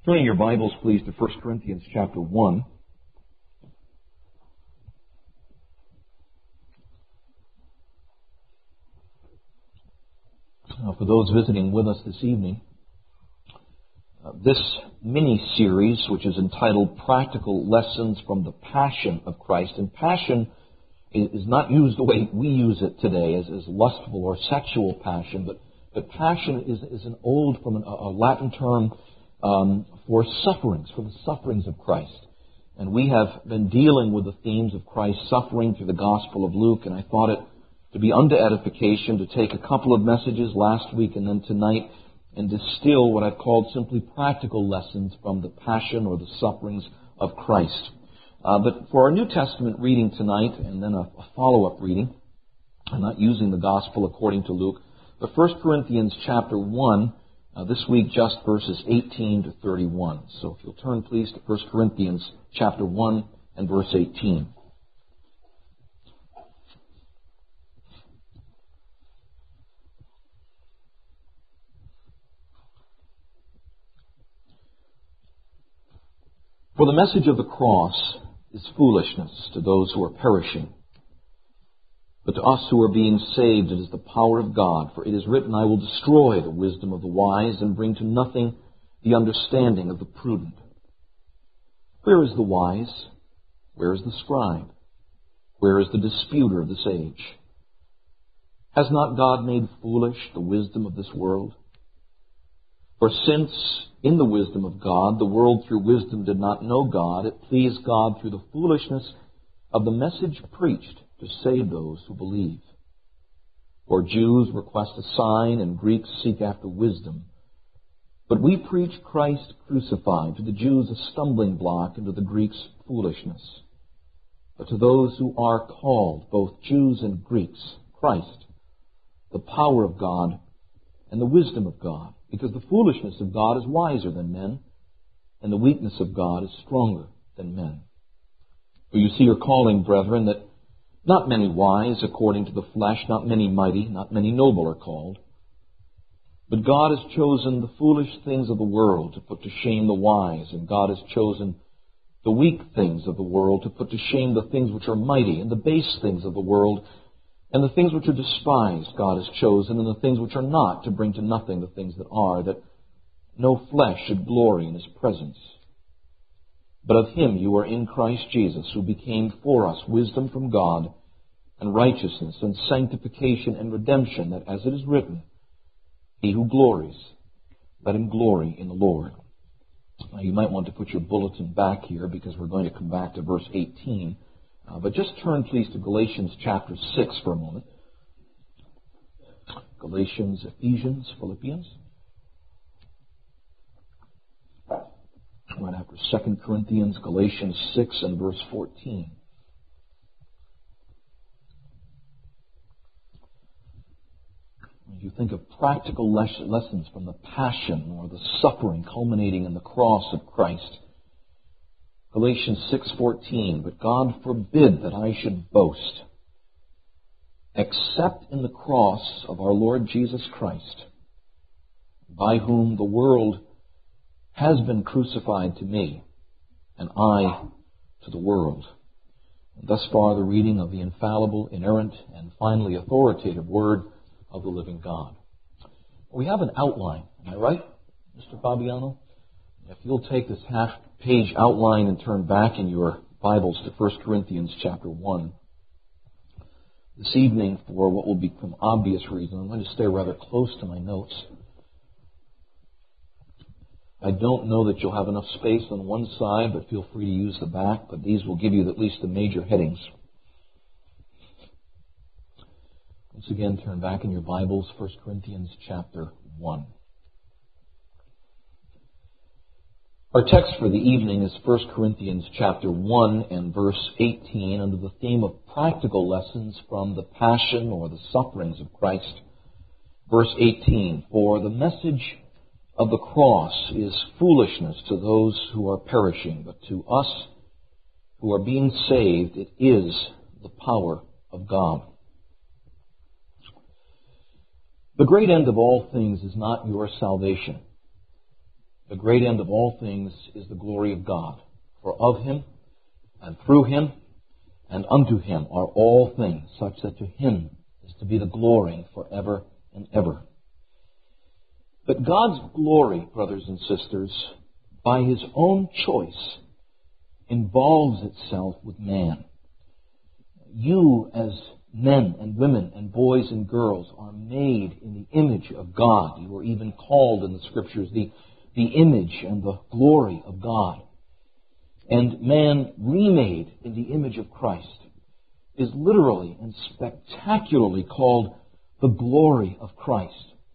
Turning your Bibles, please, to 1 Corinthians chapter 1. For those visiting with us this evening, this mini-series, which is entitled Practical Lessons from the Passion of Christ, and passion is not used the way we use it today as lustful or sexual passion, but passion is an old, from a Latin term for sufferings, for the sufferings of Christ. And we have been dealing with the themes of Christ's suffering through the Gospel of Luke, and I thought it to be unto edification to take a couple of messages last week and then tonight and distill what I've called simply practical lessons from the passion or the sufferings of Christ. But for our New Testament reading tonight and then a follow-up reading, I'm not using the Gospel according to Luke, but 1 Corinthians chapter 1, this week just verses 18 to 31. So if you'll turn please to 1 Corinthians chapter 1 and verse 18. For the message of the cross is foolishness to those who are perishing. But to us who are being saved, it is the power of God. For it is written, I will destroy the wisdom of the wise and bring to nothing the understanding of the prudent. Where is the wise? Where is the scribe? Where is the disputer of this age? Has not God made foolish the wisdom of this world? For since in the wisdom of God, the world through wisdom did not know God, it pleased God through the foolishness of the message preached to save those who believe. For Jews request a sign and Greeks seek after wisdom. But we preach Christ crucified, to the Jews a stumbling block and to the Greeks foolishness. But to those who are called, both Jews and Greeks, Christ, the power of God and the wisdom of God. Because the foolishness of God is wiser than men, and the weakness of God is stronger than men. For you see your calling, brethren, that not many wise according to the flesh, not many mighty, not many noble are called. But God has chosen the foolish things of the world to put to shame the wise, and God has chosen the weak things of the world to put to shame the things which are mighty, and the base things of the world, and the things which are despised God has chosen, and the things which are not, to bring to nothing the things that are, that no flesh should glory in His presence. But of Him you are in Christ Jesus, who became for us wisdom from God, and righteousness, and sanctification, and redemption, that as it is written, He who glories, let him glory in the Lord. Now you might want to put your bulletin back here, because we're going to come back to verse 18. But just turn, please, to Galatians chapter 6 for a moment. Galatians, Ephesians, Philippians. Right after 2 Corinthians, Galatians 6 and verse 14. As you think of practical lessons from the passion or the suffering culminating in the cross of Christ, Galatians 6:14, but God forbid that I should boast, except in the cross of our Lord Jesus Christ, by whom the world has been crucified to me, and I to the world. And thus far the reading of the infallible, inerrant, and finally authoritative Word of the living God. We have an outline, am I right, Mr. Fabiano? If you'll take this half-page outline and turn back in your Bibles to 1 Corinthians chapter 1. This evening, for what will become obvious reasons, I'm going to stay rather close to my notes. I don't know that you'll have enough space on one side, but feel free to use the back, but these will give you at least the major headings. Once again, turn back in your Bibles, 1 Corinthians chapter 1. Our text for the evening is 1 Corinthians chapter 1 and verse 18 under the theme of practical lessons from the passion or the sufferings of Christ. Verse 18, for the message of the cross is foolishness to those who are perishing, but to us who are being saved, it is the power of God. The great end of all things is not your salvation. The great end of all things is the glory of God. For of Him, and through Him, and unto Him are all things, such that to Him is to be the glory forever and ever. But God's glory, brothers and sisters, by His own choice, involves itself with man. You, as men and women and boys and girls, are made in the image of God. You are even called in the Scriptures the image and the glory of God. And man, remade in the image of Christ, is literally and spectacularly called the glory of Christ.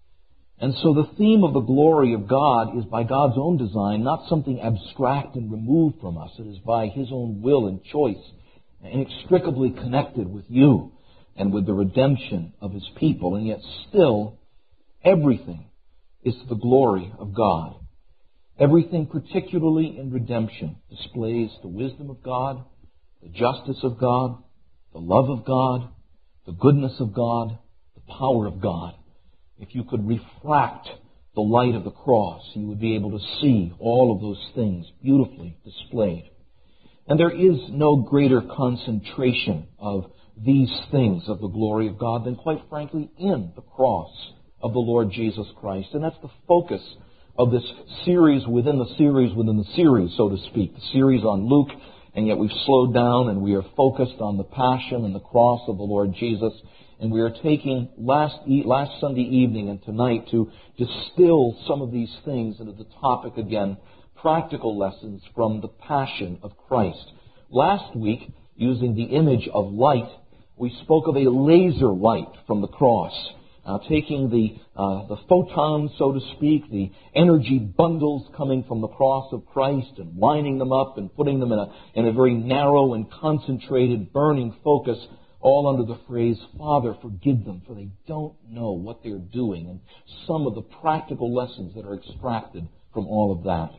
And so the theme of the glory of God is, by God's own design, not something abstract and removed from us. It is by His own will and choice, inextricably connected with you and with the redemption of His people. And yet still, everything is to the glory of God. Everything, particularly in redemption, displays the wisdom of God, the justice of God, the love of God, the goodness of God, the power of God. If you could refract the light of the cross, you would be able to see all of those things beautifully displayed. And there is no greater concentration of these things of the glory of God than, quite frankly, in the cross of the Lord Jesus Christ. And that's the focus of this series within the series within the series, so to speak. The series on Luke, and yet we've slowed down and we are focused on the passion and the cross of the Lord Jesus. And we are taking last Sunday evening and tonight to distill some of these things into the topic again, practical lessons from the passion of Christ. Last week, using the image of light, we spoke of a laser light from the cross. Taking the photons, so to speak, the energy bundles coming from the cross of Christ, and lining them up and putting them in a very narrow and concentrated, burning focus, all under the phrase, Father, forgive them, for they don't know what they're doing, and some of the practical lessons that are extracted from all of that.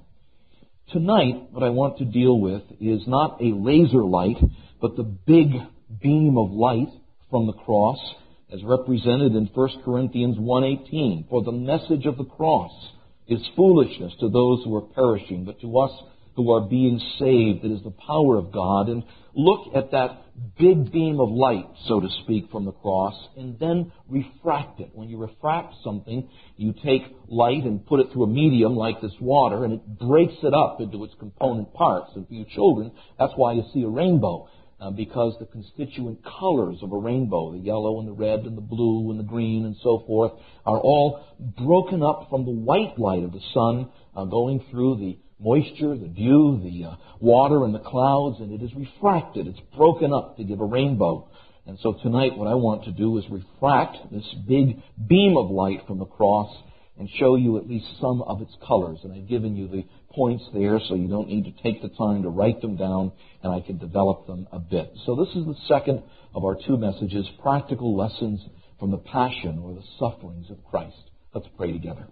Tonight, what I want to deal with is not a laser light, but the big beam of light from the cross, as represented in 1 Corinthians 1:18. For the message of the cross is foolishness to those who are perishing, but to us who are being saved, it is the power of God. And look at that big beam of light, so to speak, from the cross, and then refract it. When you refract something, you take light and put it through a medium like this water, and it breaks it up into its component parts. And for you children, that's why you see a rainbow. Because the constituent colors of a rainbow, the yellow and the red and the blue and the green and so forth, are all broken up from the white light of the sun, going through the moisture, the dew, the water and the clouds, and it is refracted. It's broken up to give a rainbow. And so tonight what I want to do is refract this big beam of light from the cross and show you at least some of its colors. And I've given you the points there, so you don't need to take the time to write them down, and I can develop them a bit. So this is the second of our two messages, practical lessons from the passion or the sufferings of Christ. Let's pray together.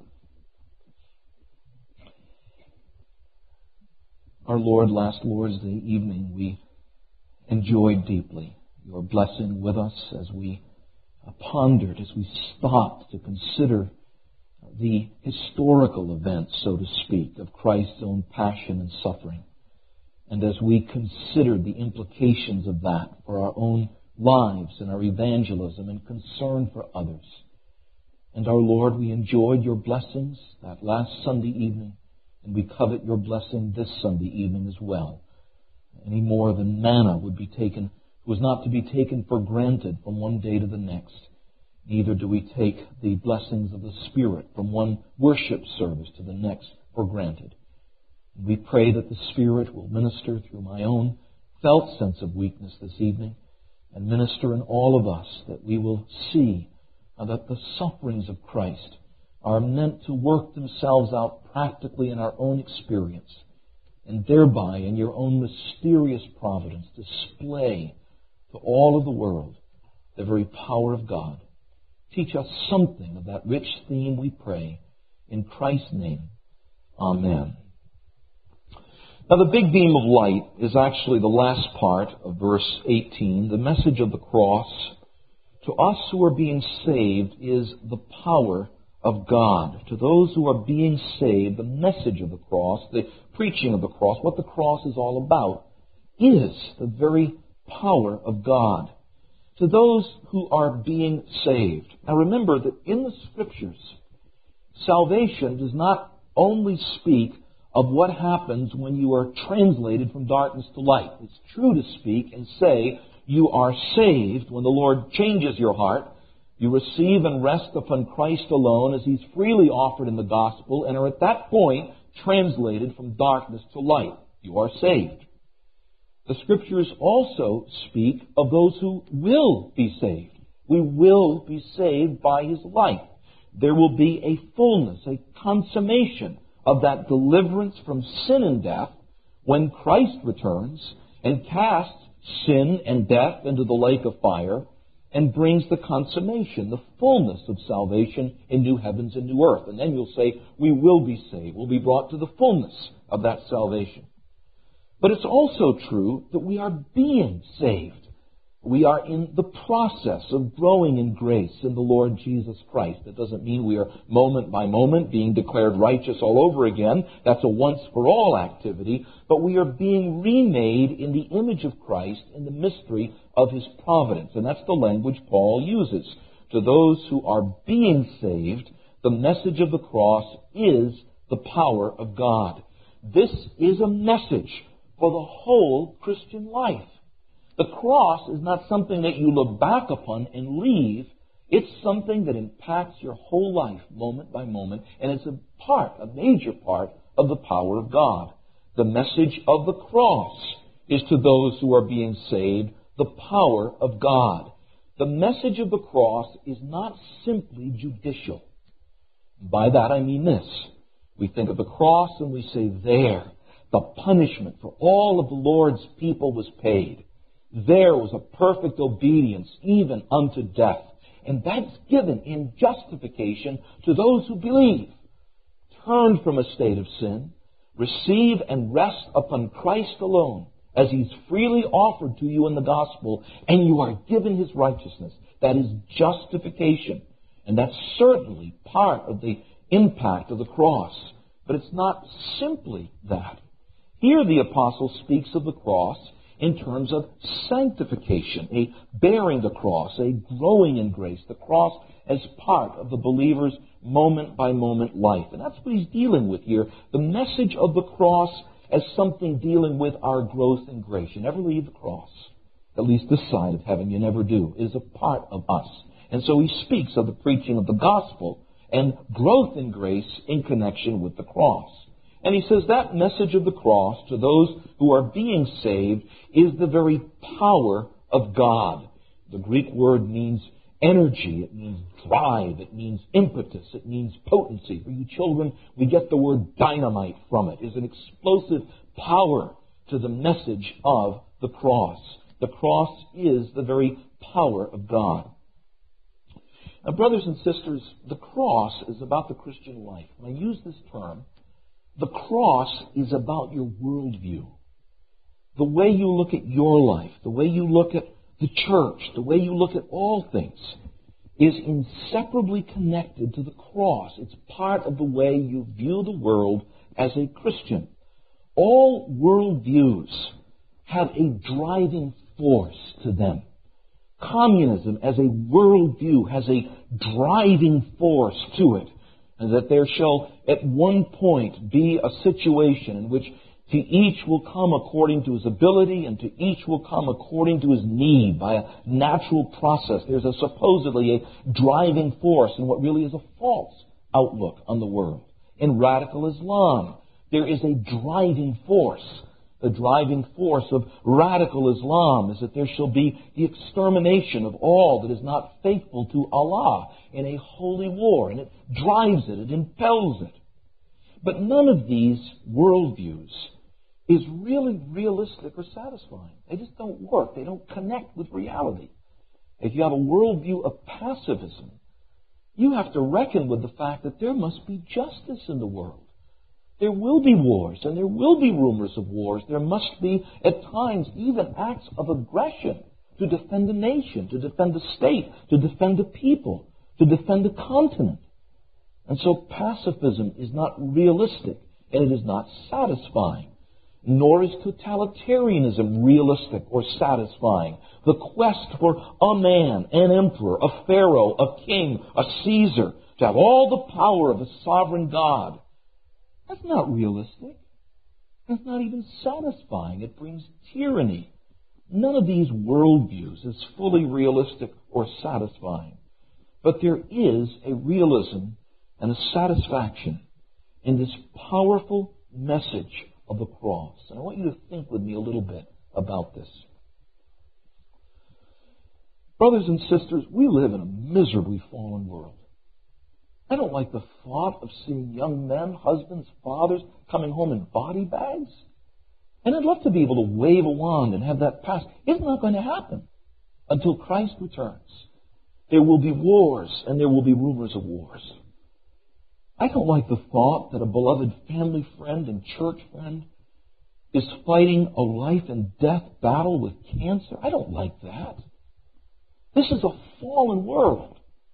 Our Lord, last Lord's Day evening, we enjoyed deeply your blessing with us as we pondered, as we stopped to consider the historical events, so to speak, of Christ's own passion and suffering. And as we considered the implications of that for our own lives and our evangelism and concern for others. And our Lord, we enjoyed your blessings that last Sunday evening, and we covet your blessing this Sunday evening as well. Any more than manna was not to be taken for granted from one day to the next. Neither do we take the blessings of the Spirit from one worship service to the next for granted. And we pray that the Spirit will minister through my own felt sense of weakness this evening, and minister in all of us, that we will see that the sufferings of Christ are meant to work themselves out practically in our own experience, and thereby, in your own mysterious providence, display to all of the world the very power of God. Teach us something of that rich theme, we pray. In Christ's name, amen. Now, the big beam of light is actually the last part of verse 18. The message of the cross to us who are being saved is the power of God. To those who are being saved, the message of the cross, the preaching of the cross, what the cross is all about, is the very power of God. To those who are being saved. Now remember that in the Scriptures, salvation does not only speak of what happens when you are translated from darkness to light. It's true to speak and say you are saved when the Lord changes your heart. You receive and rest upon Christ alone as He's freely offered in the gospel and are at that point translated from darkness to light. You are saved. The Scriptures also speak of those who will be saved. We will be saved by His life. There will be a fullness, a consummation of that deliverance from sin and death when Christ returns and casts sin and death into the lake of fire and brings the consummation, the fullness of salvation in new heavens and new earth. And then you'll say, we will be saved. We'll be brought to the fullness of that salvation. But it's also true that we are being saved. We are in the process of growing in grace in the Lord Jesus Christ. That doesn't mean we are moment by moment being declared righteous all over again. That's a once-for-all activity. But we are being remade in the image of Christ in the mystery of His providence. And that's the language Paul uses. To those who are being saved, the message of the cross is the power of God. This is a message for the whole Christian life. The cross is not something that you look back upon and leave. It's something that impacts your whole life, moment by moment, and it's a major part of the power of God. The message of the cross is to those who are being saved, the power of God. The message of the cross is not simply judicial. By that I mean this. We think of the cross and we say, there, the punishment for all of the Lord's people was paid. There was a perfect obedience, even unto death. And that's given in justification to those who believe. Turn from a state of sin, receive and rest upon Christ alone, as He's freely offered to you in the gospel, and you are given His righteousness. That is justification. And that's certainly part of the impact of the cross. But it's not simply that. Here the apostle speaks of the cross in terms of sanctification, a bearing the cross, a growing in grace, the cross as part of the believer's moment-by-moment life. And that's what he's dealing with here. The message of the cross as something dealing with our growth in grace. You never leave the cross. At least this side of heaven, you never do. It is a part of us. And so he speaks of the preaching of the gospel and growth in grace in connection with the cross. And he says that message of the cross to those who are being saved is the very power of God. The Greek word means energy. It means drive. It means impetus. It means potency. For you children, we get the word dynamite from it. It's an explosive power to the message of the cross. The cross is the very power of God. Now, brothers and sisters, the cross is about the Christian life. When I use this term, the cross is about your worldview. The way you look at your life, the way you look at the church, the way you look at all things is inseparably connected to the cross. It's part of the way you view the world as a Christian. All worldviews have a driving force to them. Communism as a worldview has a driving force to it. And that there shall at one point be a situation in which to each will come according to his ability and to each will come according to his need by a natural process. There's supposedly a driving force in what really is a false outlook on the world. In radical Islam, there is a driving force. The driving force of radical Islam is that there shall be the extermination of all that is not faithful to Allah in a holy war. And it drives it, it impels it. But none of these worldviews is really realistic or satisfying. They just don't work. They don't connect with reality. If you have a worldview of pacifism, you have to reckon with the fact that there must be justice in the world. There will be wars, and there will be rumors of wars. There must be, at times, even acts of aggression to defend a nation, to defend a state, to defend a people, to defend a continent. And so pacifism is not realistic, and it is not satisfying. Nor is totalitarianism realistic or satisfying. The quest for a man, an emperor, a pharaoh, a king, a Caesar, to have all the power of a sovereign God, that's not realistic. That's not even satisfying. It brings tyranny. None of these worldviews is fully realistic or satisfying. But there is a realism and a satisfaction in this powerful message of the cross. And I want you to think with me a little bit about this. Brothers and sisters, we live in a miserably fallen world. I don't like the thought of seeing young men, husbands, fathers coming home in body bags. And I'd love to be able to wave a wand and have that pass. It's not going to happen until Christ returns. There will be wars, and there will be rumors of wars. I don't like the thought that a beloved family friend and church friend is fighting a life and death battle with cancer. I don't like that. This is a fallen world.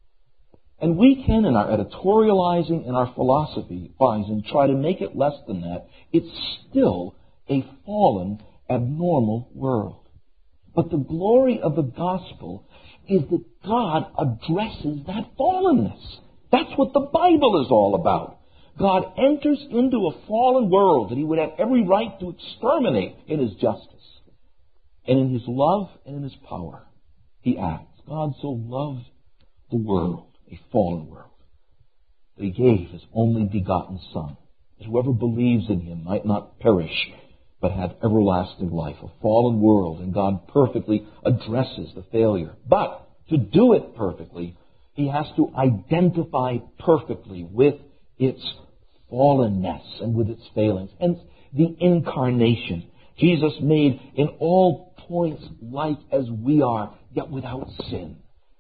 And we can, in our editorializing and our philosophizing, try to make it less than that. It's still a fallen, abnormal world. But the glory of the gospel is that God addresses that fallenness. That's what the Bible is all about. God enters into a fallen world that He would have every right to exterminate in His justice. And in His love and in His power, He acts. God so loved the world, a fallen world, that He gave His only begotten Son, that whoever believes in Him might not perish, but have everlasting life. A fallen world, and God perfectly addresses the failure. But to do it perfectly, He has to identify perfectly with its fallenness and with its failings. Hence, the incarnation. Jesus made in all points like as we are, yet without sin.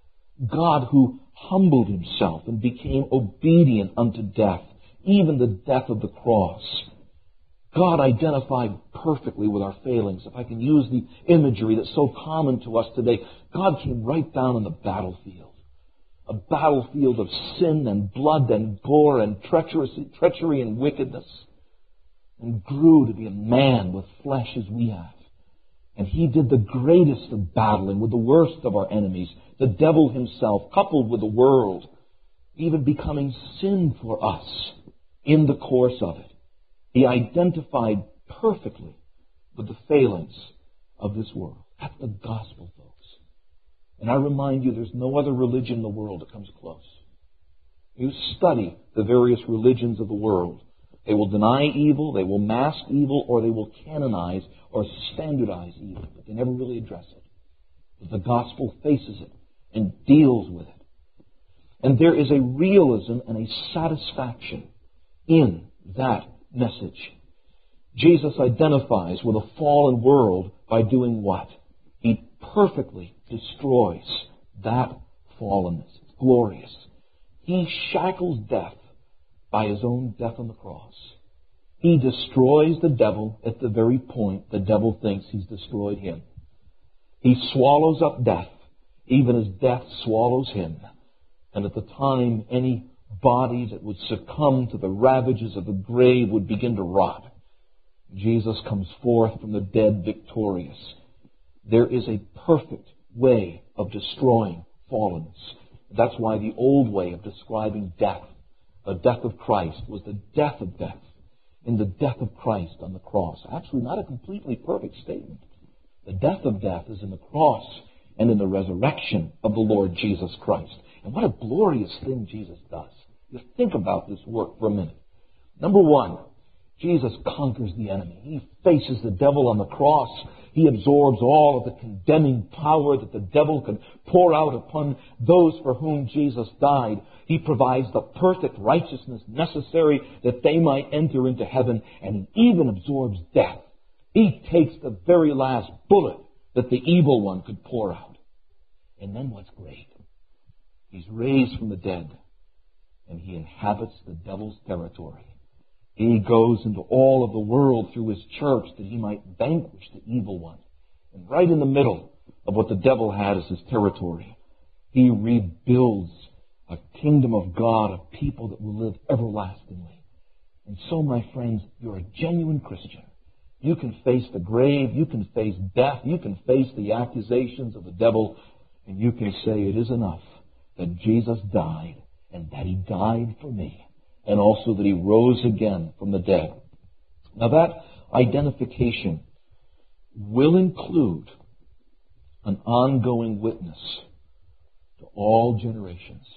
God who humbled Himself and became obedient unto death, even the death of the cross. God identified perfectly with our failings. If I can use the imagery that's so common to us today, God came right down on the battlefield. A battlefield of sin and blood and gore and treachery and wickedness. And grew to be a man with flesh as we have. And He did the greatest of battling with the worst of our enemies, the devil himself, coupled with the world, even becoming sin for us in the course of it. He identified perfectly with the failings of this world. That's the gospel, folks. And I remind you, there's no other religion in the world that comes close. You study the various religions of the world. They will deny evil, they will mask evil, or they will canonize or standardize evil. But they never really address it. But the gospel faces it and deals with it. And there is a realism and a satisfaction in that message. Jesus identifies with a fallen world by doing what? He perfectly destroys that fallenness. It's glorious. He shackles death by His own death on the cross. He destroys the devil at the very point the devil thinks he's destroyed him. He swallows up death, even as death swallows him. And at the time, any body that would succumb to the ravages of the grave would begin to rot. Jesus comes forth from the dead victorious. There is a perfect way of destroying fallenness. That's why the old way of describing death, the death of Christ, was the death of death in the death of Christ on the cross. Actually, not a completely perfect statement. The death of death is in the cross and in the resurrection of the Lord Jesus Christ. And what a glorious thing Jesus does. Just think about this work for a minute. Number one, Jesus conquers the enemy. He faces the devil on the cross. He absorbs all of the condemning power that the devil could pour out upon those for whom Jesus died. He provides the perfect righteousness necessary that they might enter into heaven, and He even absorbs death. He takes the very last bullet that the evil one could pour out. And then what's great? He's raised from the dead, and He inhabits the devil's territory. He goes into all of the world through His church that He might vanquish the evil one. And right in the middle of what the devil had as his territory, He rebuilds a kingdom of God, of people that will live everlastingly. And so, my friends, you're a genuine Christian. You can face the grave, you can face death, you can face the accusations of the devil, and you can say it is enough that Jesus died, and that He died for me, and also that He rose again from the dead. Now that identification will include an ongoing witness to all generations.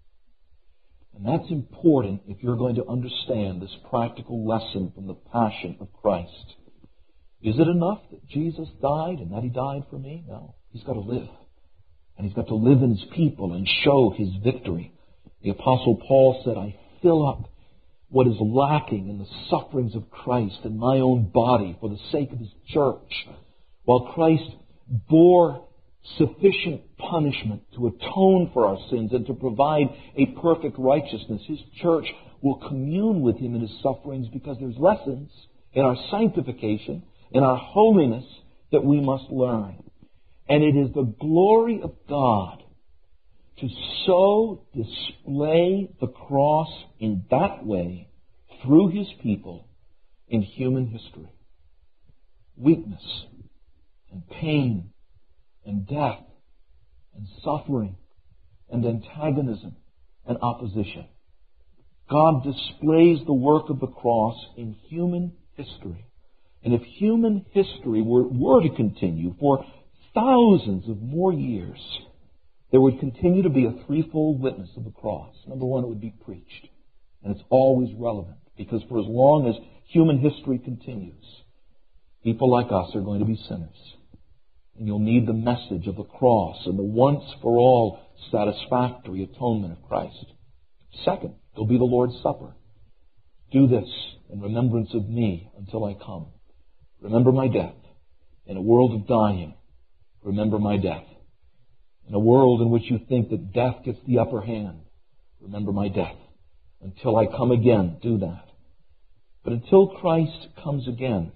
And that's important if you're going to understand this practical lesson from the passion of Christ. Is it enough that Jesus died and that He died for me? No. He's got to live. And He's got to live in His people and show His victory. The Apostle Paul said, I fill up what is lacking in the sufferings of Christ in my own body for the sake of His church. While Christ bore sufficient punishment to atone for our sins and to provide a perfect righteousness, His church will commune with Him in His sufferings because there's lessons in our sanctification, in our holiness that we must learn. And it is the glory of God to so display the cross in that way through His people in human history. Weakness and pain and death and suffering and antagonism and opposition. God displays the work of the cross in human history. And if human history were to continue for thousands of more years, there would continue to be a threefold witness of the cross. Number one, it would be preached. And it's always relevant, because for as long as human history continues, people like us are going to be sinners. And you'll need the message of the cross and the once-for-all satisfactory atonement of Christ. Second, there'll be the Lord's Supper. Do this in remembrance of me until I come. Remember my death. In a world of dying, remember my death. In a world in which you think that death gets the upper hand, remember my death. Until I come again, do that. But until Christ comes again,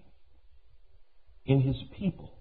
in His people,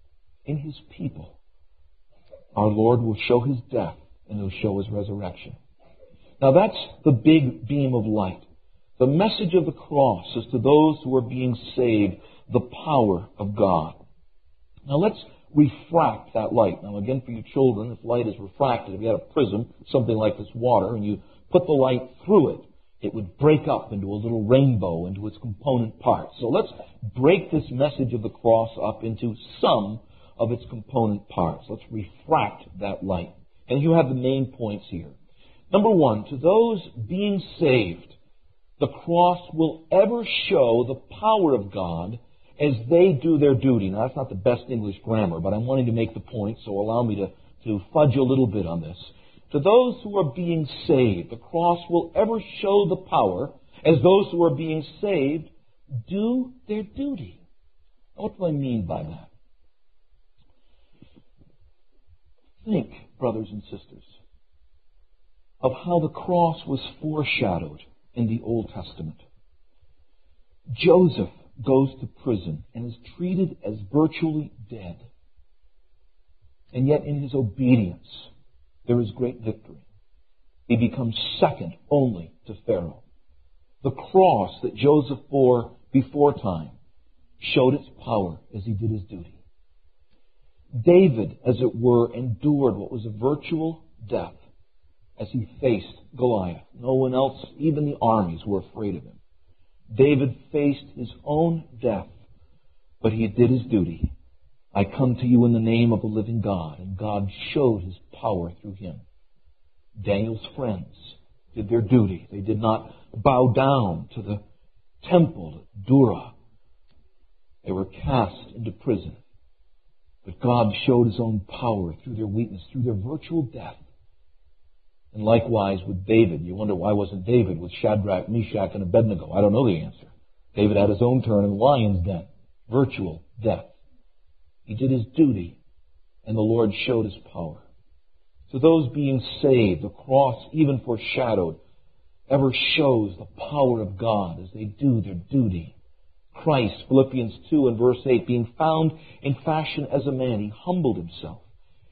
our Lord will show His death and He'll show His resurrection. Now that's the big beam of light. The message of the cross is to those who are being saved, the power of God. Now let's refract that light. Now again, for you children, if light is refracted, if you had a prism, something like this water, and you put the light through it, it would break up into a little rainbow, into its component parts. So let's break this message of the cross up into some of its component parts. Let's refract that light. And you have the main points here. Number one, to those being saved, the cross will ever show the power of God as they do their duty. Now, that's not the best English grammar, but I'm wanting to make the point, so allow me to fudge a little bit on this. To those who are being saved, the cross will ever show the power as those who are being saved do their duty. Now, what do I mean by that? Think, brothers and sisters, of how the cross was foreshadowed in the Old Testament. Joseph goes to prison and is treated as virtually dead. And yet in his obedience, there is great victory. He becomes second only to Pharaoh. The cross that Joseph bore before time showed its power as he did his duty. David, as it were, endured what was a virtual death as he faced Goliath. No one else, even the armies, were afraid of him. David faced his own death, but he did his duty. I come to you in the name of the living God, and God showed His power through him. Daniel's friends did their duty. They did not bow down to the temple at Dura. They were cast into prison. But God showed His own power through their weakness, through their virtual death. And likewise with David. You wonder why wasn't David with Shadrach, Meshach, and Abednego? I don't know the answer. David had his own turn in the lion's den. Virtual death. He did his duty, and the Lord showed His power. To those being saved, the cross, even foreshadowed, ever shows the power of God as they do their duty. Christ, Philippians 2 and verse 8, being found in fashion as a man, He humbled Himself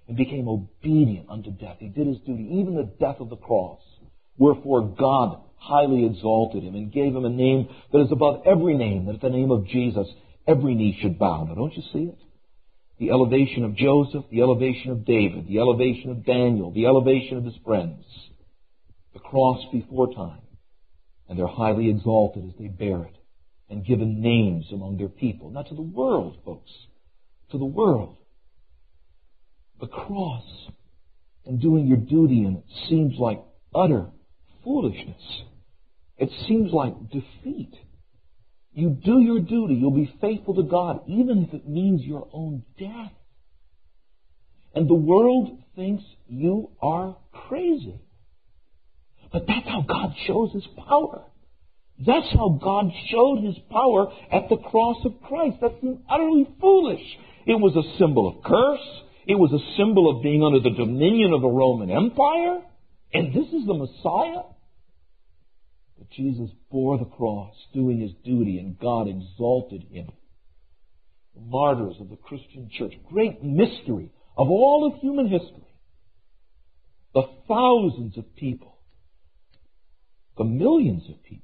and became obedient unto death. He did his duty, even the death of the cross. Wherefore God highly exalted him and gave him a name that is above every name, that at the name of Jesus every knee should bow. Now don't you see it? The elevation of Joseph, the elevation of David, the elevation of Daniel, the elevation of his friends. The cross before time. And they're highly exalted as they bear it and given names among their people. Not to the world, folks. To the world. The cross and doing your duty in it seems like utter foolishness. It seems like defeat. You do your duty. You'll be faithful to God, even if it means your own death. And the world thinks you are crazy. But that's how God shows His power. That's how God showed His power at the cross of Christ. That seemed utterly foolish. It was a symbol of curse. It was a symbol of being under the dominion of the Roman Empire. And this is the Messiah. But Jesus bore the cross, doing His duty, and God exalted Him. The martyrs of the Christian church, great mystery of all of human history. The thousands of people, the millions of people,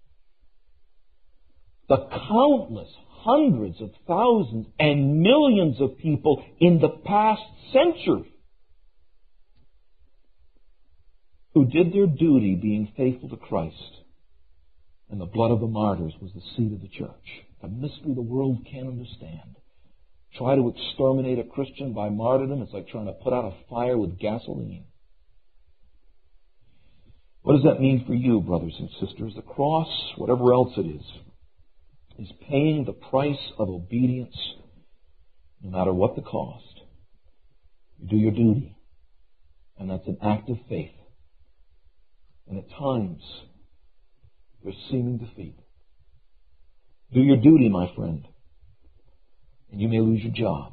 the countless hundreds of thousands and millions of people in the past century who did their duty being faithful to Christ. And the blood of the martyrs was the seed of the church. A mystery the world can't understand. Try to exterminate a Christian by martyrdom, it's like trying to put out a fire with gasoline. What does that mean for you, brothers and sisters? The cross, whatever else it is paying the price of obedience, no matter what the cost. You do your duty, and that's an act of faith. And at times, there's seeming defeat. Do your duty, my friend, and you may lose your job.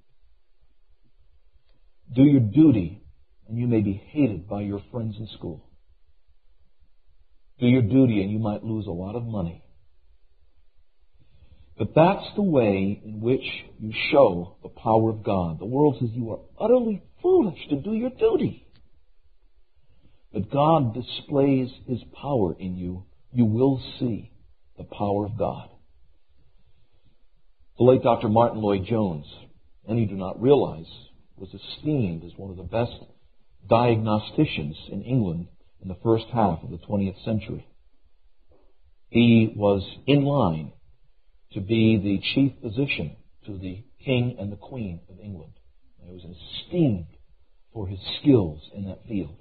Do your duty, and you may be hated by your friends in school. Do your duty, and you might lose a lot of money. But that's the way in which you show the power of God. The world says you are utterly foolish to do your duty. But God displays His power in you. You will see the power of God. The late Dr. Martin Lloyd-Jones, many do not realize, was esteemed as one of the best diagnosticians in England in the first half of the 20th century. He was in line to be the chief physician to the King and the Queen of England. He was esteemed for his skills in that field.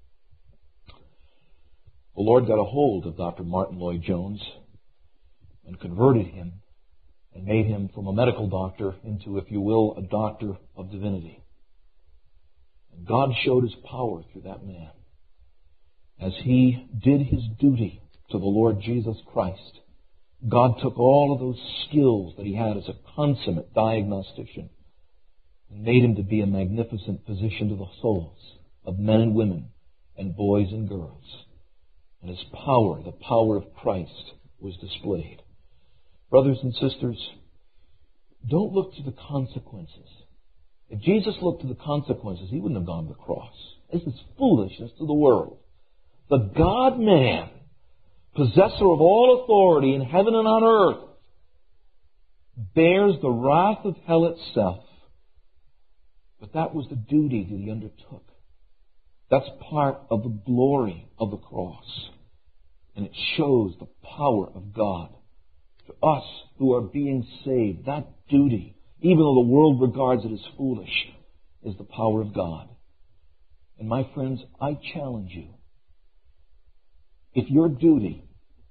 The Lord got a hold of Dr. Martin Lloyd-Jones and converted him and made him from a medical doctor into, if you will, a doctor of divinity. And God showed His power through that man as he did his duty to the Lord Jesus Christ. God took all of those skills that he had as a consummate diagnostician and made him to be a magnificent physician to the souls of men and women and boys and girls. And his power, the power of Christ, was displayed. Brothers and sisters, don't look to the consequences. If Jesus looked to the consequences, He wouldn't have gone to the cross. This is foolishness to the world. The God-man, possessor of all authority in heaven and on earth, bears the wrath of hell itself. But that was the duty that He undertook. That's part of the glory of the cross. And it shows the power of God. To us who are being saved, that duty, even though the world regards it as foolish, is the power of God. And my friends, I challenge you. If your duty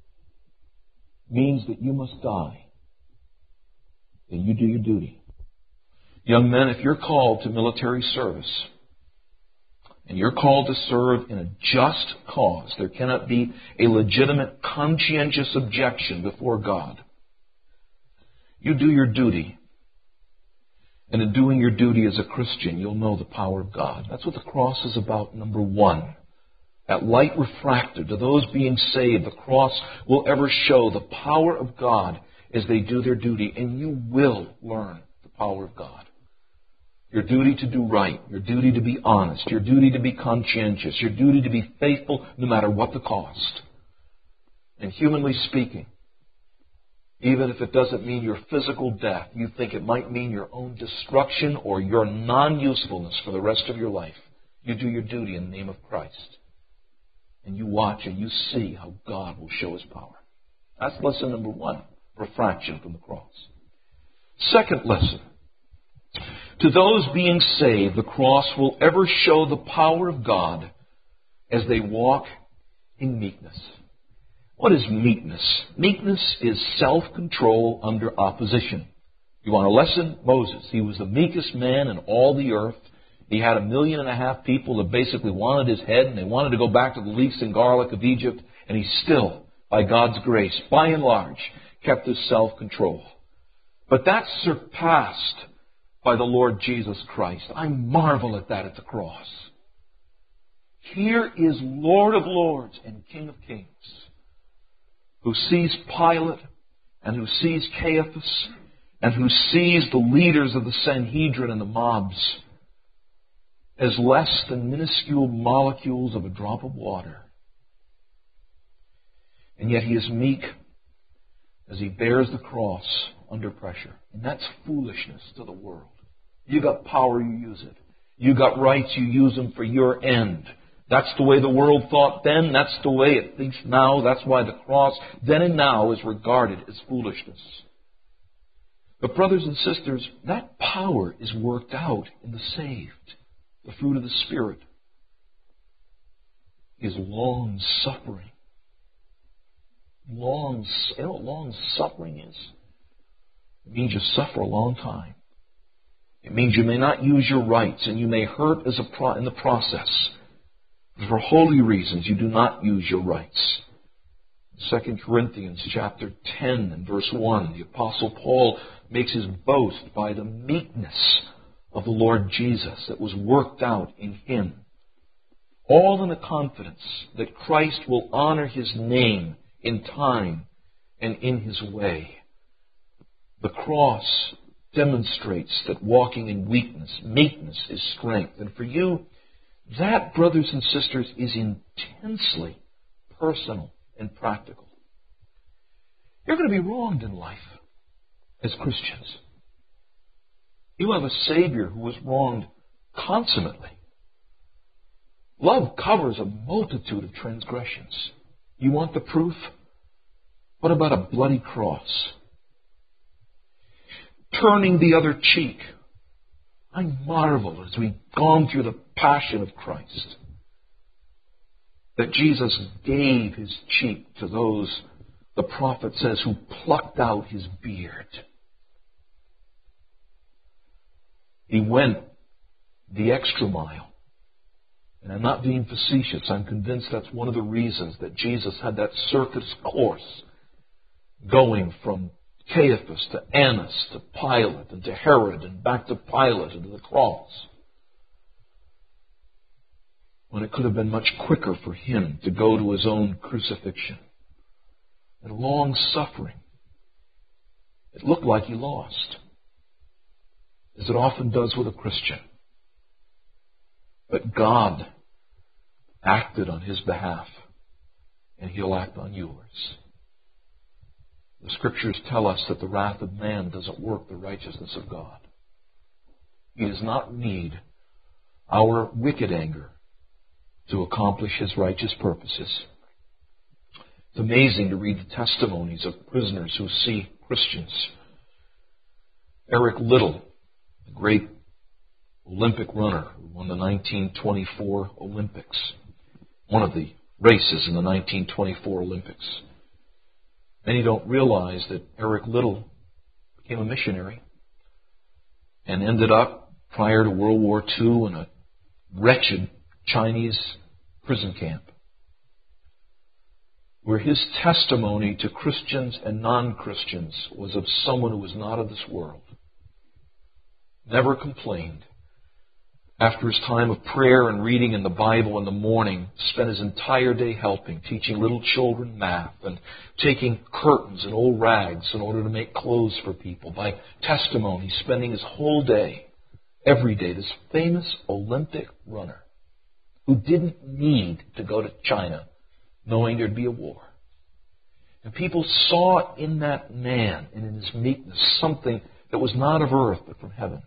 means that you must die, then you do your duty. Young men, if you're called to military service, and you're called to serve in a just cause, there cannot be a legitimate, conscientious objection before God. You do your duty. And in doing your duty as a Christian, you'll know the power of God. That's what the cross is about, number one. That light refracted to those being saved, the cross will ever show the power of God as they do their duty. And you will learn the power of God. Your duty to do right. Your duty to be honest. Your duty to be conscientious. Your duty to be faithful no matter what the cost. And humanly speaking, even if it doesn't mean your physical death, you think it might mean your own destruction or your non-usefulness for the rest of your life. You do your duty in the name of Christ. And you watch and you see how God will show His power. That's lesson number 1, refraction from the cross. Second lesson. To those being saved, the cross will ever show the power of God as they walk in meekness. What is meekness? Meekness is self-control under opposition. You want a lesson? Moses. He was the meekest man in all the earth. He had 1.5 million people that basically wanted his head, and they wanted to go back to the leeks and garlic of Egypt, and he still, by God's grace, by and large, kept his self-control. But that's surpassed by the Lord Jesus Christ. I marvel at that at the cross. Here is Lord of Lords and King of Kings, who sees Pilate, and who sees Caiaphas, and who sees the leaders of the Sanhedrin and the mobs as less than minuscule molecules of a drop of water. And yet He is meek as He bears the cross under pressure. And that's foolishness to the world. You got power, you use it. You got rights, you use them for your end. That's the way the world thought then. That's the way it thinks now. That's why the cross then and now is regarded as foolishness. But brothers and sisters, that power is worked out in the saved. The fruit of the Spirit is long-suffering. You know what long-suffering is? It means you suffer a long time. It means you may not use your rights, and you may hurt in the process. For holy reasons, you do not use your rights. 2 Corinthians chapter 10 and verse 1, the Apostle Paul makes his boast by the meekness of the Lord Jesus that was worked out in Him. All in the confidence that Christ will honor His name in time and in His way. The cross demonstrates that walking in meekness is strength. And for you, that, brothers and sisters, is intensely personal and practical. You're going to be wronged in life as Christians. You have a Savior who was wronged consummately. Love covers a multitude of transgressions. You want the proof? What about a bloody cross? Turning the other cheek. I marvel as we've gone through the passion of Christ that Jesus gave His cheek to those, the prophet says, who plucked out His beard. He went the extra mile. And I'm not being facetious. I'm convinced that's one of the reasons that Jesus had that circuitous course going from Caiaphas to Annas to Pilate and to Herod and back to Pilate and to the cross, when it could have been much quicker for Him to go to His own crucifixion. And long suffering. It looked like He lost, as it often does with a Christian. But God acted on His behalf, and He'll act on yours. The Scriptures tell us that the wrath of man doesn't work the righteousness of God. He does not need our wicked anger to accomplish His righteous purposes. It's amazing to read the testimonies of prisoners who see Christians. Eric Liddell, the great Olympic runner who won the 1924 Olympics, one of the races in the 1924 Olympics. Many don't realize that Eric Liddell became a missionary and ended up, prior to World War II, in a wretched Chinese prison camp, where his testimony to Christians and non-Christians was of someone who was not of this world. Never complained. After his time of prayer and reading in the Bible in the morning, spent his entire day helping, teaching little children math and taking curtains and old rags in order to make clothes for people. By testimony, spending his whole day every day, this famous Olympic runner who didn't need to go to China knowing there'd be a war. And people saw in that man and in his meekness something that was not of earth but from heaven.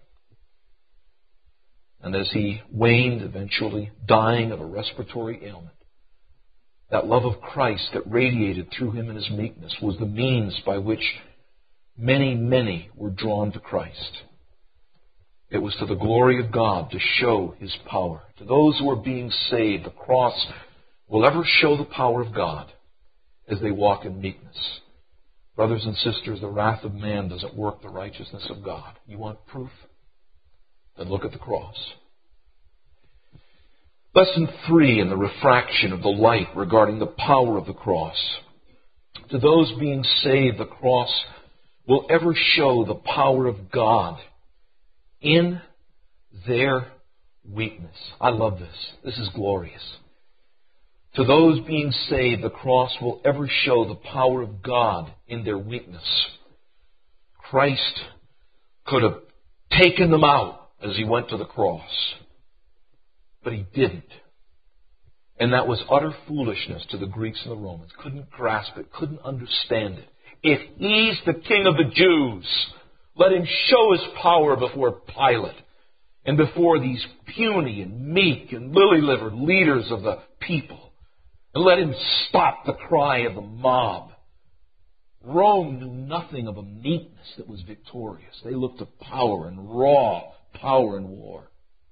And as he waned, eventually dying of a respiratory ailment, that love of Christ that radiated through him in his meekness was the means by which many, many were drawn to Christ. It was to the glory of God to show His power. To those who are being saved, the cross will ever show the power of God as they walk in meekness. Brothers and sisters, the wrath of man doesn't work the righteousness of God. You want proof? Then look at the cross. Lesson 3 in the refraction of the light regarding the power of the cross. To those being saved, the cross will ever show the power of God in their weakness. I love this. This is glorious. To those being saved, the cross will ever show the power of God in their weakness. Christ could have taken them out as He went to the cross, but He didn't. And that was utter foolishness to the Greeks and the Romans. Couldn't grasp it, couldn't understand it. If He's the King of the Jews, let Him show His power before Pilate and before these puny and meek and lily-livered leaders of the people. And let Him stop the cry of the mob. Rome knew nothing of a meekness that was victorious. They looked to power and raw power in war.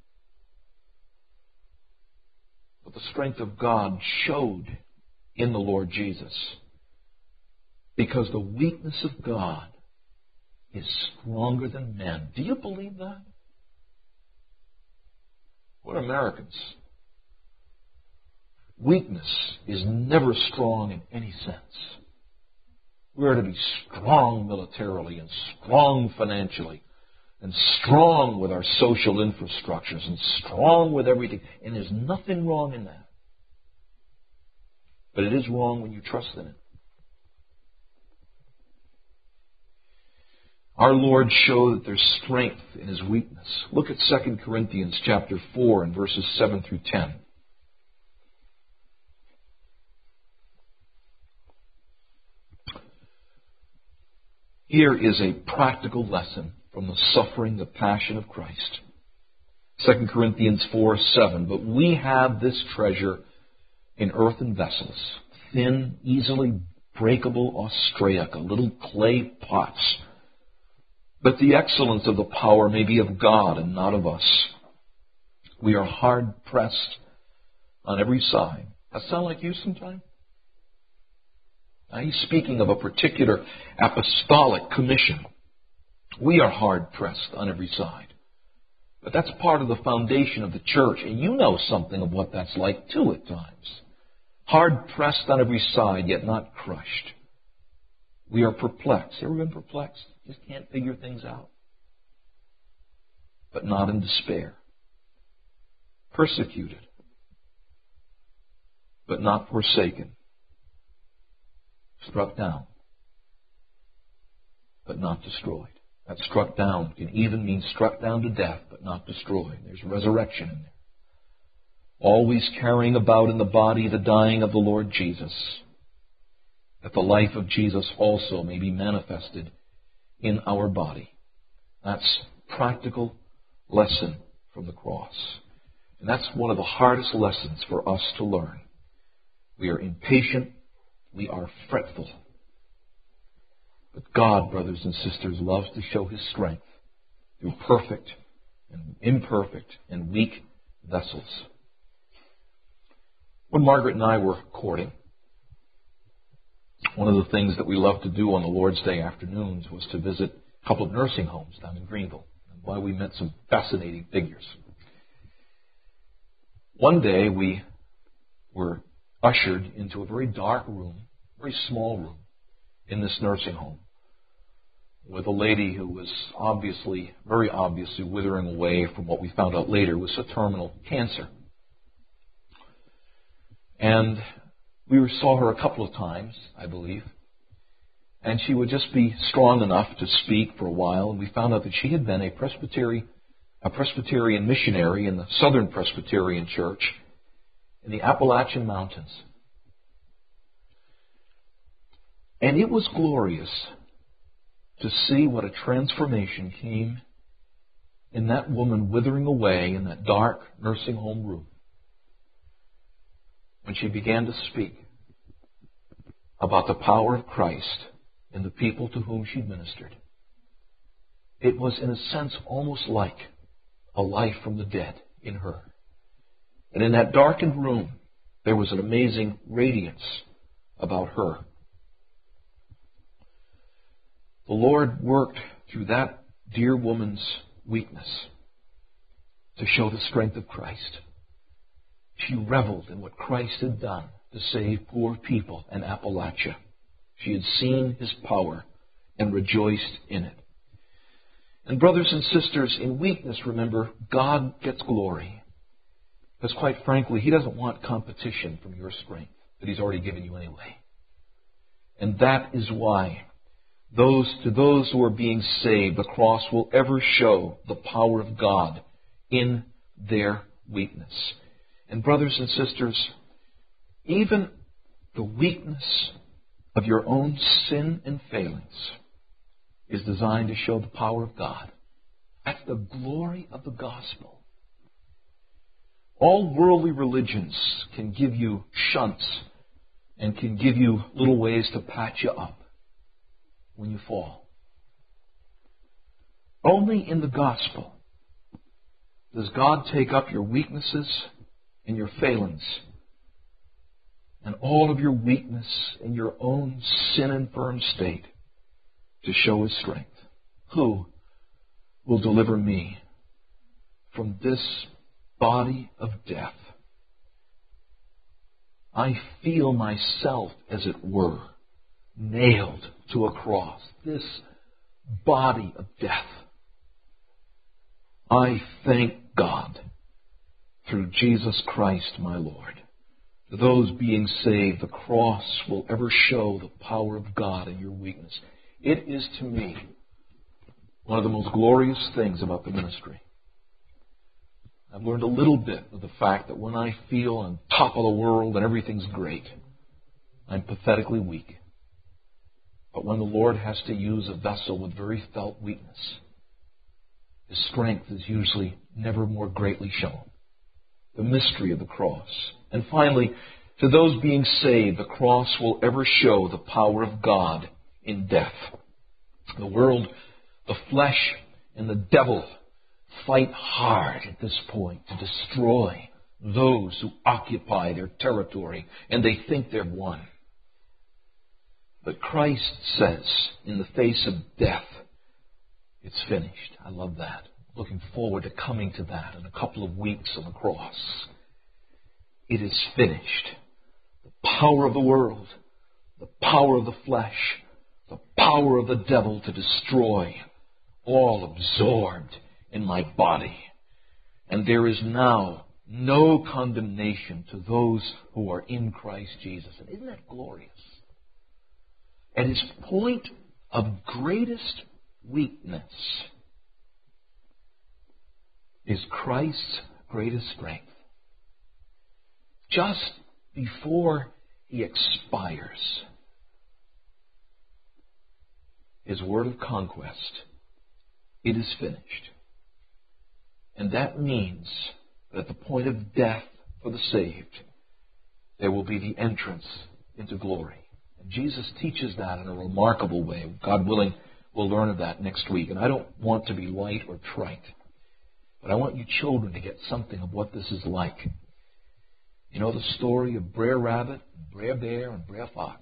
But the strength of God showed in the Lord Jesus, because the weakness of God is stronger than men. Do you believe that? We're Americans. Weakness is never strong in any sense. We are to be strong militarily and strong financially and strong with our social infrastructures and strong with everything. And there's nothing wrong in that. But it is wrong when you trust in it. Our Lord showed that there's strength in His weakness. Look at 2 Corinthians chapter 4 and verses 7 through 10. Here is a practical lesson from the suffering, the passion of Christ. 2 Corinthians 4:7. But we have this treasure in earthen vessels, thin, easily breakable ostraica, little clay pots, but the excellence of the power may be of God and not of us. We are hard pressed on every side. That sound like you sometime? Now he's speaking of a particular apostolic commission. We are hard pressed on every side. But that's part of the foundation of the church, and you know something of what that's like too at times. Hard pressed on every side, yet not crushed. We are perplexed. Ever been perplexed? Just can't figure things out. But not in despair. Persecuted, but not forsaken. Struck down, but not destroyed. That struck down can even mean struck down to death, but not destroyed. There's resurrection in there. Always carrying about in the body the dying of the Lord Jesus, that the life of Jesus also may be manifested in our body. That's practical lesson from the cross. And that's one of the hardest lessons for us to learn. We are impatient. We are fretful. But God, brothers and sisters, loves to show His strength through perfect and imperfect and weak vessels. When Margaret and I were courting, one of the things that we loved to do on the Lord's Day afternoons was to visit a couple of nursing homes down in Greenville. And why we met some fascinating figures. One day we were ushered into a very dark room, very small room, in this nursing home, with a lady who was very obviously withering away from what we found out later was a terminal cancer. And we saw her a couple of times, I believe, and she would just be strong enough to speak for a while, and we found out that she had been a a Presbyterian missionary in the Southern Presbyterian Church in the Appalachian Mountains. And it was glorious to see what a transformation came in that woman withering away in that dark nursing home room when she began to speak about the power of Christ in the people to whom she ministered. It was, in a sense, almost like a life from the dead in her. And in that darkened room, there was an amazing radiance about her. The Lord worked through that dear woman's weakness to show the strength of Christ. She reveled in what Christ had done to save poor people in Appalachia. She had seen His power and rejoiced in it. And brothers and sisters, in weakness, remember, God gets glory. Because quite frankly, He doesn't want competition from your strength that He's already given you anyway. And that is why to those who are being saved, the cross will ever show the power of God in their weakness. And brothers and sisters, even the weakness of your own sin and failings is designed to show the power of God. That's the glory of the gospel. All worldly religions can give you shunts and can give you little ways to patch you up when you fall. Only in the gospel does God take up your weaknesses and your failings and all of your weakness and your own sin-infirm state to show His strength. Who will deliver me from this body of death? I feel myself, as it were, nailed to a cross. This body of death. I thank God through Jesus Christ my Lord. To those being saved, the cross will ever show the power of God in your weakness. It is to me one of the most glorious things about the ministry. I've learned a little bit of the fact that when I feel on top of the world and everything's great, I'm pathetically weak. But when the Lord has to use a vessel with very felt weakness, His strength is usually never more greatly shown. The mystery of the cross. And finally, to those being saved, the cross will ever show the power of God in death. The world, the flesh, and the devil fight hard at this point to destroy those who occupy their territory, and they think they've won. But Christ says, in the face of death, it's finished. I love that. Looking forward to coming to that in a couple of weeks on the cross. It is finished. The power of the world, the power of the flesh, the power of the devil to destroy, all absorbed in my body. And there is now no condemnation to those who are in Christ Jesus. And isn't that glorious? At His point of greatest weakness is Christ's greatest strength. Just before He expires, His word of conquest, it is finished. And that means that at the point of death for the saved, there will be the entrance into glory. And Jesus teaches that in a remarkable way. God willing, we'll learn of that next week. And I don't want to be light or trite, but I want you children to get something of what this is like. You know the story of Brer Rabbit, Brer Bear, and Brer Fox.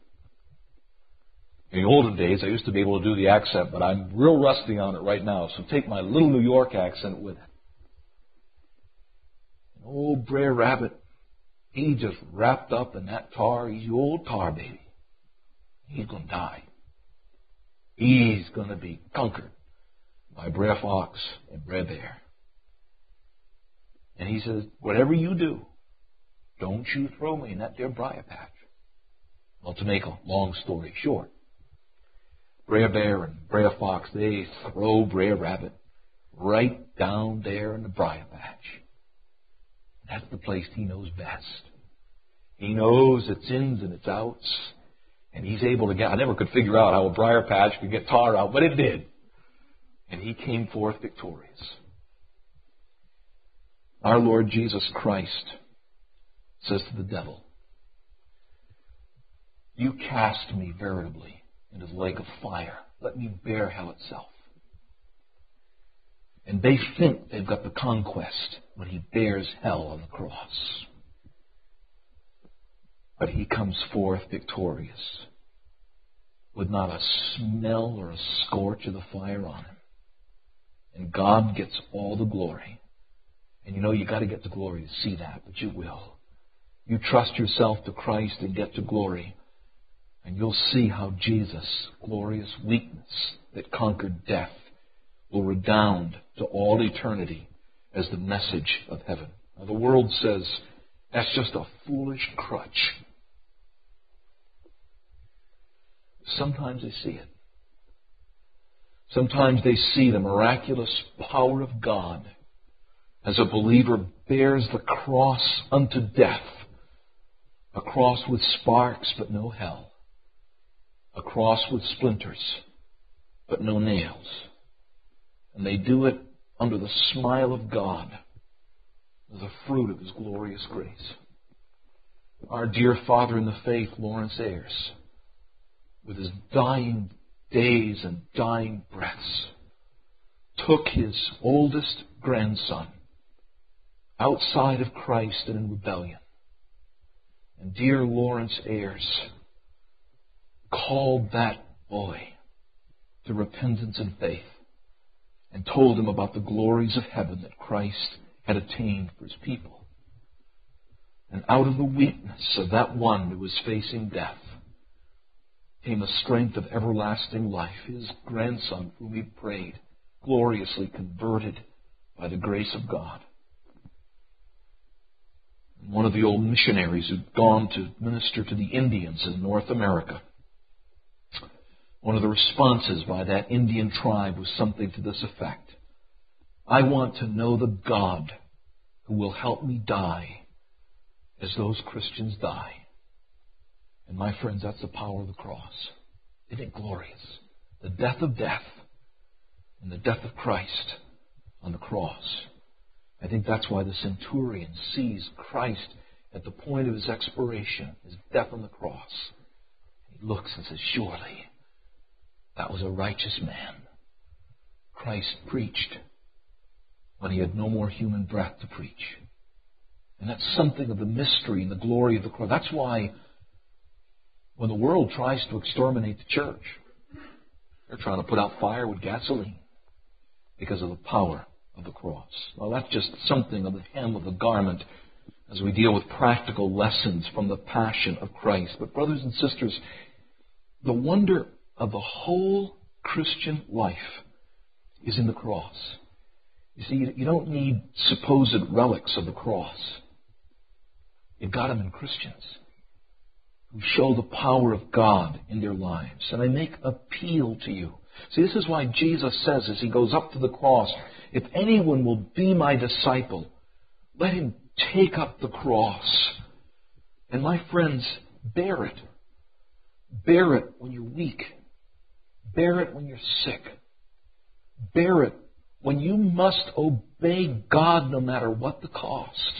In the olden days, I used to be able to do the accent, but I'm real rusty on it right now, so take my little New York accent with it. Old Brer Rabbit, he just wrapped up in that tar. He's your old tar baby. He's going to die. He's going to be conquered by Brer Fox and Brer Bear. And he says, whatever you do, don't you throw me in that there briar patch. Well, to make a long story short, Brer Bear and Brer Fox, they throw Brer Rabbit right down there in the briar patch. That's the place He knows best. He knows its ins and its outs. And He's able to get... I never could figure out how a briar patch could get tar out, but it did. And He came forth victorious. Our Lord Jesus Christ says to the devil, "You cast me veritably into the lake of fire. Let me bear hell itself." And they think they've got the conquest when He bears hell on the cross. But He comes forth victorious, with not a smell or a scorch of the fire on Him. And God gets all the glory. And you know, you got to get to glory to see that, but you will. You trust yourself to Christ and get to glory, and you'll see how Jesus' glorious weakness that conquered death will redound to all eternity as the message of heaven. Now, the world says that's just a foolish crutch. Sometimes they see it. Sometimes they see the miraculous power of God as a believer bears the cross unto death. A cross with sparks but no hell. A cross with splinters but no nails. And they do it under the smile of God, as a fruit of His glorious grace. Our dear father in the faith, Lawrence Ayres, with his dying days and dying breaths, took his oldest grandson outside of Christ and in rebellion. And dear Lawrence Ayres called that boy to repentance and faith and told him about the glories of heaven that Christ had attained for His people. And out of the weakness of that one who was facing death came a strength of everlasting life. His grandson, whom he prayed, gloriously converted by the grace of God. One of the old missionaries who'd gone to minister to the Indians in North America, one of the responses by that Indian tribe was something to this effect: "I want to know the God who will help me die as those Christians die." And my friends, that's the power of the cross. Isn't it glorious? The death of death and the death of Christ on the cross. I think that's why the centurion sees Christ at the point of His expiration, His death on the cross. He looks and says, "Surely that was a righteous man." Christ preached when He had no more human breath to preach. And that's something of the mystery and the glory of the cross. That's why when the world tries to exterminate the church, they're trying to put out fire with gasoline because of the power of the cross. Well, that's just something of the hem of the garment as we deal with practical lessons from the passion of Christ. But brothers and sisters, the wonder of the whole Christian life is in the cross. You see, you don't need supposed relics of the cross. You've got them in Christians who show the power of God in their lives. And I make appeal to you. See, this is why Jesus says as He goes up to the cross, "If anyone will be my disciple, let him take up the cross." And my friends, bear it. Bear it when you're weak. Bear it when you're sick. Bear it when you must obey God no matter what the cost.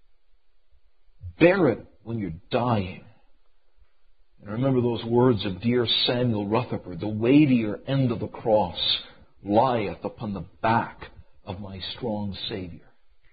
Bear it when you're dying. And remember those words of dear Samuel Rutherford: "The weightier end of the cross lieth upon the back of my strong Savior."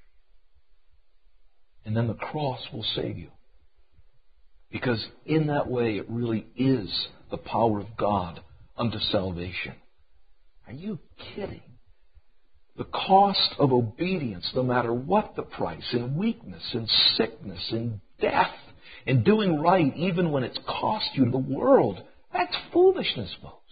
And then the cross will save you. Because in that way it really is the power of God unto salvation. Are you kidding? The cost of obedience, no matter what the price, in weakness, in sickness, in death, in doing right, even when it's cost you the world, that's foolishness, folks.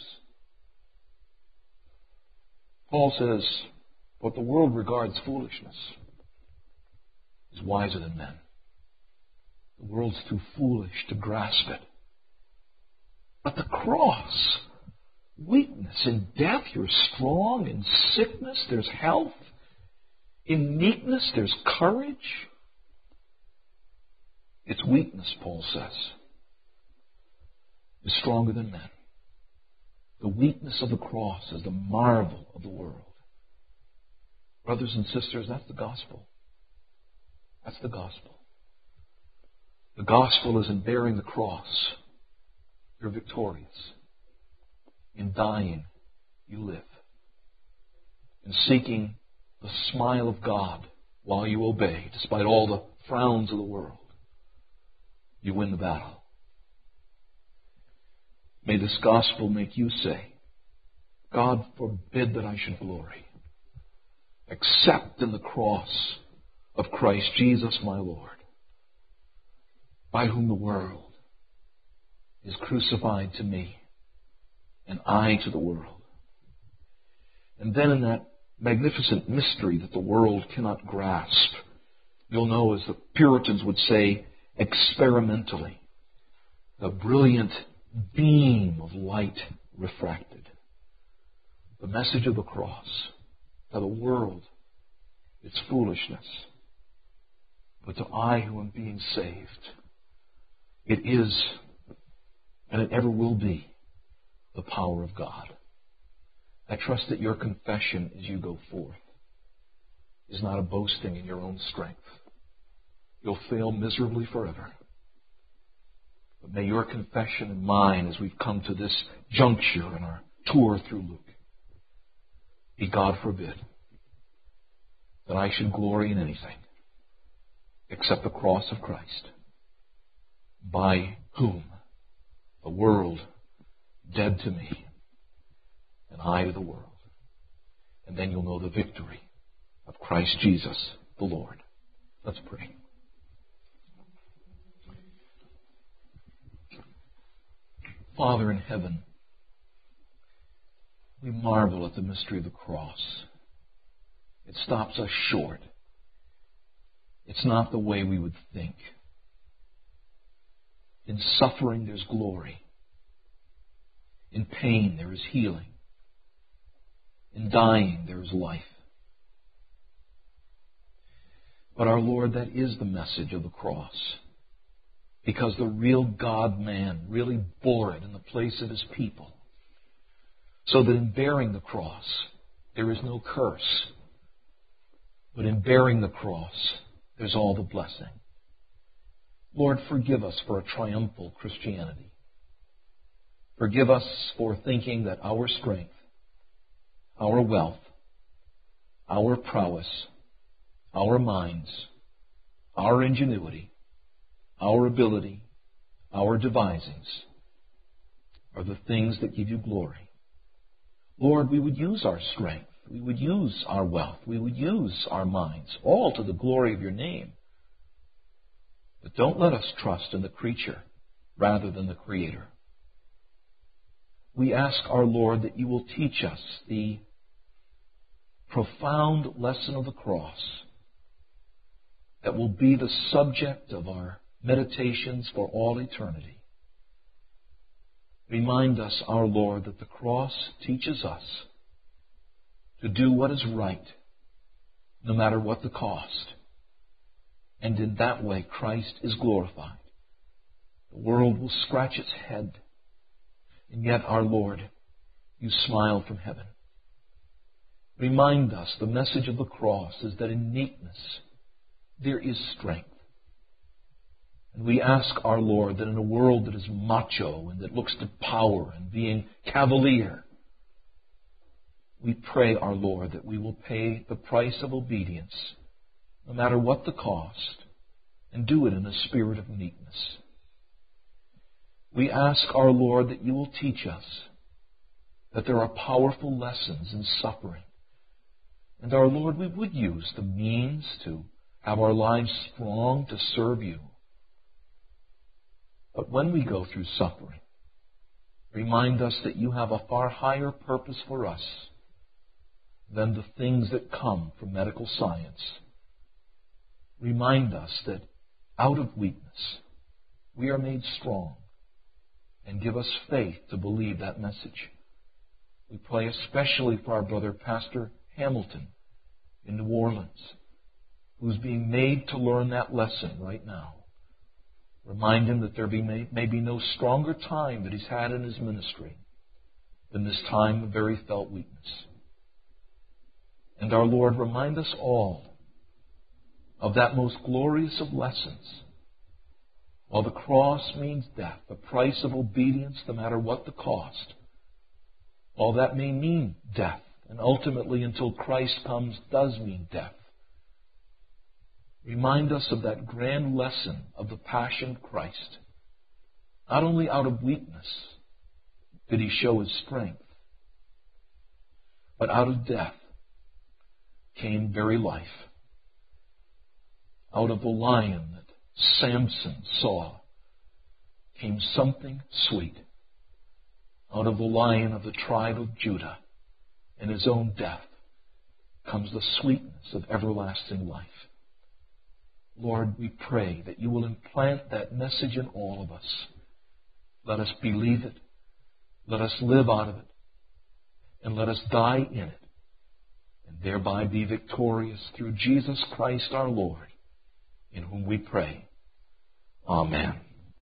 Paul says, what the world regards foolishness is wiser than men. The world's too foolish to grasp it. But the cross, weakness. In death, you're strong. In sickness, there's health. In meekness, there's courage. Its weakness, Paul says, is stronger than men. The weakness of the cross is the marvel of the world. Brothers and sisters, that's the gospel. That's the gospel. The gospel is in bearing the cross, you're victorious. In dying, you live. In seeking the smile of God while you obey, despite all the frowns of the world, you win the battle. May this gospel make you say, God forbid that I should glory, except in the cross of Christ Jesus my Lord, by whom the world is crucified to me, and I to the world. And then in that magnificent mystery that the world cannot grasp, you'll know, as the Puritans would say, experimentally, the brilliant beam of light refracted. The message of the cross. To the world, it's foolishness. But to I who am being saved, it is, and it ever will be, the power of God. I trust that your confession as you go forth is not a boasting in your own strength. You'll fail miserably forever. But may your confession and mine, as we've come to this juncture in our tour through Luke, be, God forbid, that I should glory in anything except the cross of Christ, by whom the world dead to me, and I to the world. And then you'll know the victory of Christ Jesus the Lord. Let's pray. Father in heaven, we marvel at the mystery of the cross. It stops us short. It's not the way we would think. In suffering, there's glory. In pain, there is healing. In dying, there is life. But our Lord, that is the message of the cross. Because the real God-man really bore it in the place of his people. So that in bearing the cross, there is no curse. But in bearing the cross, there's all the blessing. Lord, forgive us for a triumphal Christianity. Forgive us for thinking that our strength, our wealth, our prowess, our minds, our ingenuity, our ability, our devisings are the things that give you glory. Lord, we would use our strength, we would use our wealth, we would use our minds, all to the glory of your name. But don't let us trust in the creature rather than the Creator. We ask our Lord that you will teach us the profound lesson of the cross that will be the subject of our meditations for all eternity. Remind us, our Lord, that the cross teaches us to do what is right, no matter what the cost. And in that way, Christ is glorified. The world will scratch its head. And yet, our Lord, you smile from heaven. Remind us the message of the cross is that in meekness there is strength. And we ask our Lord that in a world that is macho and that looks to power and being cavalier, we pray, our Lord, that we will pay the price of obedience, no matter what the cost, and do it in a spirit of meekness. We ask, our Lord, that you will teach us that there are powerful lessons in suffering. And our Lord, we would use the means to have our lives strong to serve you. But when we go through suffering, remind us that you have a far higher purpose for us than the things that come from medical science. Remind us that out of weakness we are made strong, and give us faith to believe that message. We pray especially for our brother, Pastor Hamilton, in New Orleans, who's being made to learn that lesson right now. Remind him that there may be no stronger time that he's had in his ministry than this time of very felt weakness. And our Lord, remind us all of that most glorious of lessons. While the cross means death, the price of obedience, no matter what the cost, all that may mean death, and ultimately, until Christ comes, does mean death. Remind us of that grand lesson of the passion of Christ. Not only out of weakness did he show his strength, but out of death came very life. Out of the lion that Samson saw came something sweet. Out of the lion of the tribe of Judah and his own death comes the sweetness of everlasting life. Lord, we pray that you will implant that message in all of us. Let us believe it. Let us live out of it. And let us die in it. And thereby be victorious through Jesus Christ our Lord, in whom we pray. Amen.